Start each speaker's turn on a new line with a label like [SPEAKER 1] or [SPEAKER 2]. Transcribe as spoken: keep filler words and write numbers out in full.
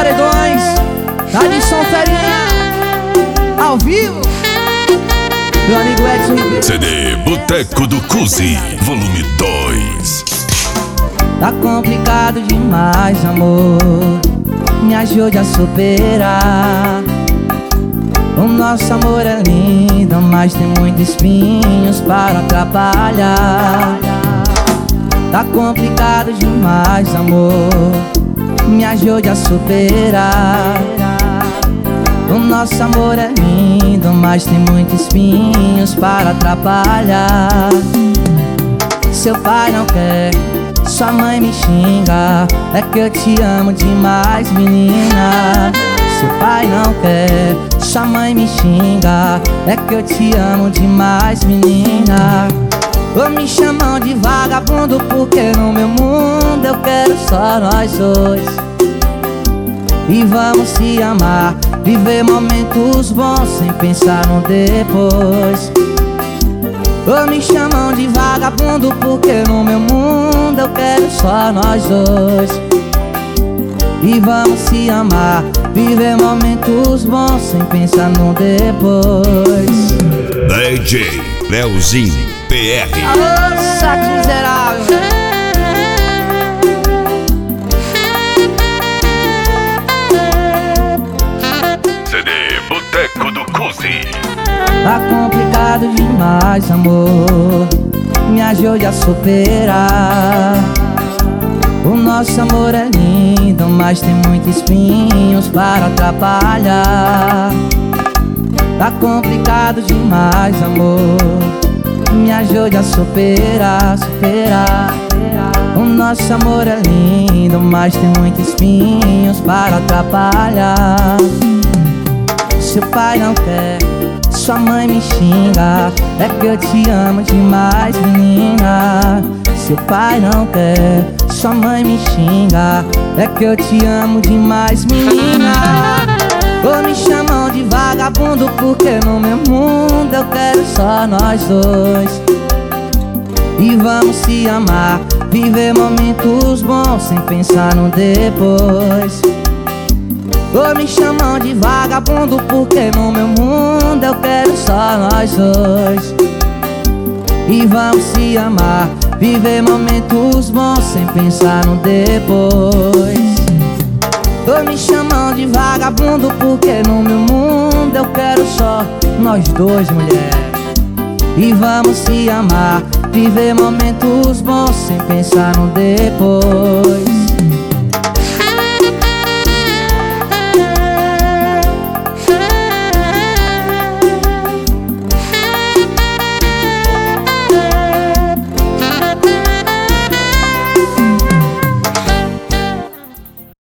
[SPEAKER 1] paredões, tá de São Ferinha, ao vivo. Meu amigo Edson Ribeiro.
[SPEAKER 2] C D Boteco do Cusi, volume dois.
[SPEAKER 1] Tá complicado demais, amor, me ajude a superar. O nosso amor é lindo, mas tem muitos espinhos para atrapalhar. Tá complicado demais, amor, me ajude a superar. O nosso amor é lindo, mas tem muitos espinhos para atrapalhar. Seu pai não quer, sua mãe me xinga, é que eu te amo demais, menina. Seu pai não quer, sua mãe me xinga, é que eu te amo demais, menina. Ou me chamam de vagabundo porque no meu mundo eu quero só nós dois. E vamos se amar, viver momentos bons sem pensar no depois. Ou me chamam de vagabundo porque no meu mundo eu quero só nós dois. E vamos se amar, viver momentos bons sem pensar no depois.
[SPEAKER 2] D J Leozinho P R.
[SPEAKER 1] Alô, saco miserável.
[SPEAKER 2] C D Boteco do Cusi.
[SPEAKER 1] Tá complicado demais, amor, me ajude a superar. O nosso amor é lindo, mas tem muitos espinhos para atrapalhar. Tá complicado demais, amor, me ajude a superar, superar. O nosso amor é lindo, mas tem muitos espinhos para atrapalhar. Seu pai não quer, sua mãe me xinga, é que eu te amo demais, menina. Seu pai não quer, sua mãe me xinga, é que eu te amo demais, menina. Ou me chamam de vagabundo porque no meu mundo eu quero só nós dois. E vamos se amar, viver momentos bons sem pensar no depois. Ou me chamam de vagabundo porque no meu mundo eu quero só nós dois. E vamos se amar, viver momentos bons sem pensar no depois. Ou me chamam de vagabundo porque no meu mundo eu quero só nós dois, mulher. E vamos se amar, viver momentos bons sem pensar no depois.